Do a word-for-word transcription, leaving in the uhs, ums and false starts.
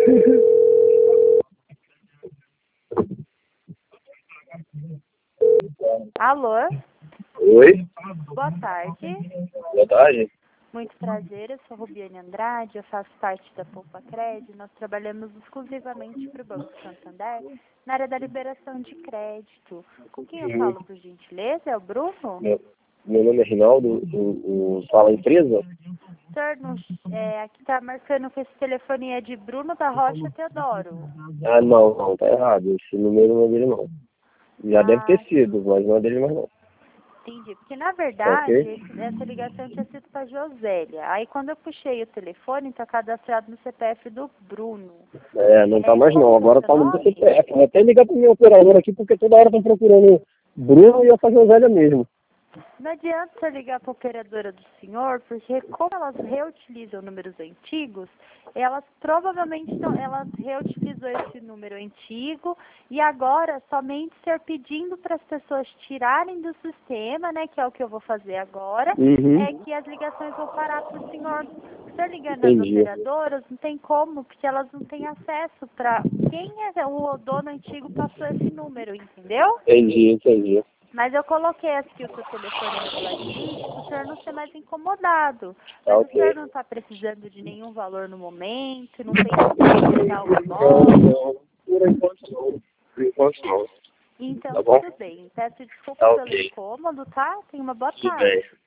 Alô? Oi? Boa tarde. Boa tarde. Muito prazer, eu sou Rubiane Andrade, eu faço parte da Poupa Crédito. Nós trabalhamos exclusivamente para o Banco Santander na área da liberação de crédito. Com quem eu Uhum. falo, por gentileza? É o Bruno? Meu, meu nome é Rinaldo, o, o fala empresa? Senhor, não- é, aqui está marcando que esse telefone é de Bruno da Rocha Teodoro. Ah, não, não, tá errado. Esse número não é dele, não. Já deve ter Ah, sido, mas não é dele mais, não. entendi. Porque, na Tá verdade, ok? esse- essa ligação tinha sido para a Josélia. Aí, quando eu puxei o telefone, está cadastrado no C P F do Bruno. É, não tá É, mais, como não. que é o Agora seu tá no meu nome? C P F. Vou até ligar pro meu operador aqui, porque toda hora estão procurando Bruno e eu fazer o velho mesmo. Não adianta você ligar para a operadora do senhor, porque como elas reutilizam números antigos, elas provavelmente não, elas reutilizou esse número antigo e agora somente ser pedindo para as pessoas tirarem do sistema, né, que é o que eu vou fazer agora, Uhum. é que as ligações vão parar para o senhor. Você ligando nas Entendi. operadoras, não tem como, porque elas não têm acesso para quem é o dono antigo passou esse número, entendeu? Entendi, entendi. Mas eu coloquei aqui o seu telefone no blacklist para o senhor não ser mais incomodado. Tá Mas o senhor ok. não está precisando de nenhum valor no momento, não pensa em pegar um Não, imóvel. não. Por enquanto não. Por enquanto não. Então, Tá bom? tudo bem. Peço desculpa Tá pelo ok. incômodo, tá? Tenha uma boa Tudo tarde. bem.